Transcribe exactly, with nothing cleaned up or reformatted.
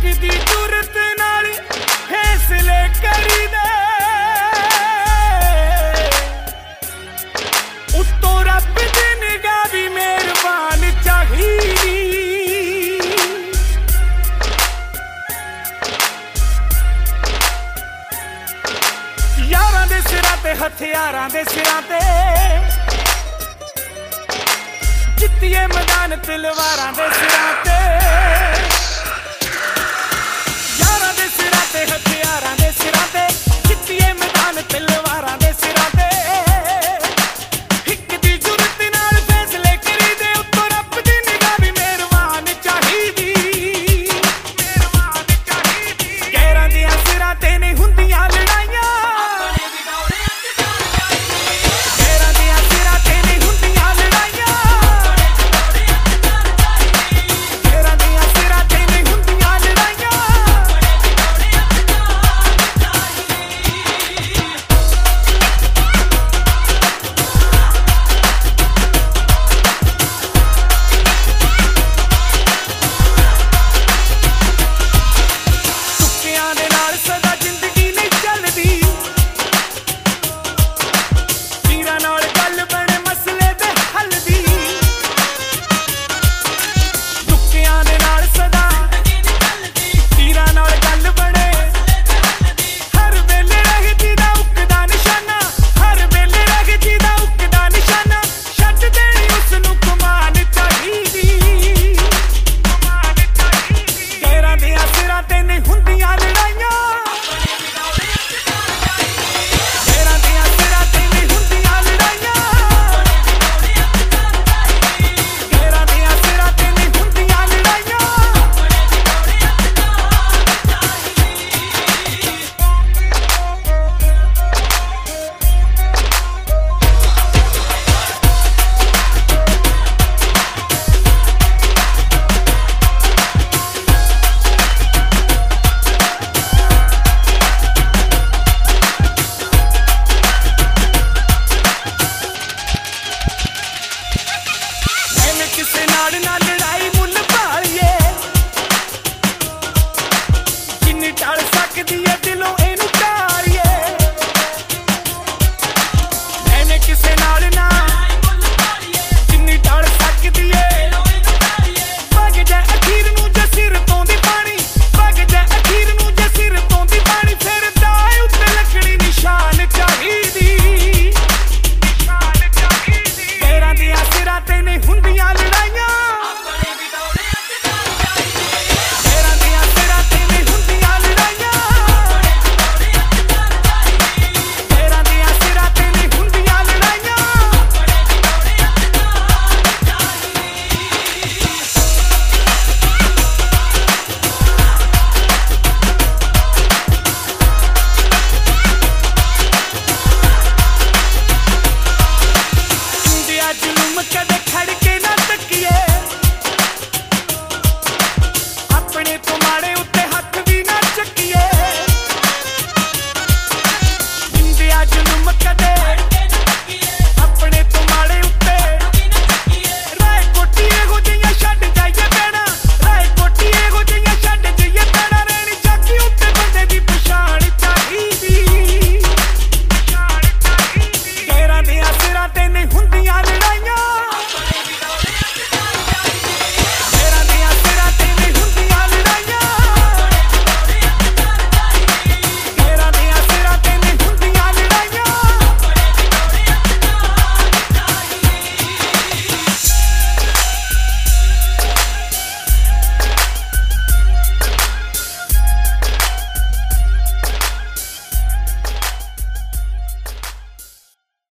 दी जरूरत नाल फैसले करी दे, उत्तों रब दी निगाह भी मेहरबान चाहिदी। यारां दे सिरां ते हथियारां दे सिरां ते जित्तिए मैदान तलवारां दे सिरां ते, यारां दे सिरां ते हथियारां दे सिरां ते जित्तिए मैदान तलवारां दे सिरां ते, हिक दी जुरत नाल फैसले करी दे, उत्तों रब दी निगाह भी मेहरबान चाहिदी, मेहरबान चाहिदी। गैरां दियां सिरां ते नहीं हुंदियां लड़ाइयां, गैरां दियां सिरां ते नहीं हुंदियां लड़ाइयां, गैरां दियां सिरां ते नहीं हुंदियां लड़ाइयां। तुक्कियां दे नाल सदा जिंदगी नहीं चलदी, तीरां नाल गल बने मसले दे हल दी, तुक्कियां दे नाल सदा तीरां नाल गल बने, हर वेले रहती दा उकदा निशाना, हर वेले रहती दा उकदा निशाना, छड्ड देनी उसनूं कमान चाहिदी, कमान चाहिदी। गैरां दियां सिरां ते नहीं हुंदियां लड़ाइयां, गैरां दियां सिरां ते नहीं हुंदियां लड़ाइयां, गैरां दियां सिरां ते नहीं हुंदियां लड़ाइयां। ਐਵੇਂ ਕਿਸੇ ਨਾਲ ਨਾ ਲੜਾਈ ਮੁੱਲ ਭਾਲੀਏ, ਜਿੰਨੀ ਟਾਲ ਸਕਦੀ ਏ ਦਿਲੋਂ ਇਹਨੂੰ ਟਾਰੀਏ, ਐਵੇਂ ਕਿਸੇ ਨਾਲ ਨਾ ਜਿੰਨੀ ਟਾਲ ਸਕਦੀ ਏ, ਵਗ ਜਾ ਅਖੀਰ ਨੂੰ ਜੇ ਸਿਰ ਤੋਂ ਦੀ ਪਾਣੀ, ਵਗ ਜਾ ਅਖੀਰ ਨੂੰ ਜੇ ਸਿਰ ਤੋਂ ਦੀ ਪਾਣੀ, ਫਿਰ ਦਾਏ ਉੱਤੇ ਲੱਕੜੀ ਨਿਸ਼ਾਨ ਚਾਹੀਦੀ, ਨਿਸ਼ਾਨ ਚਾਹੀਦੀ। ਗੈਰਾਂ ਦੀਆਂ ਸਿਰਾਂ ਤੇ ਨਹੀਂ ਹੁੰਦੀਆਂ ਲੜਾਈਆਂ, ਗੈਰਾਂ ਦੀਆਂ ਸਿਰਾਂ ਤੇ ਨਹੀਂ ਹੁੰਦੀਆਂ ਲੜਾਈਆਂ, ਗੈਰਾਂ ਦੀਆਂ ਸਿਰਾਂ ਤੇ ਨਹੀਂ ਹੁੰਦੀਆਂ ਲੜਾਈਆਂ। ਇੰਡੀਆ ਜ਼ੁਲਮ ਕਦੇ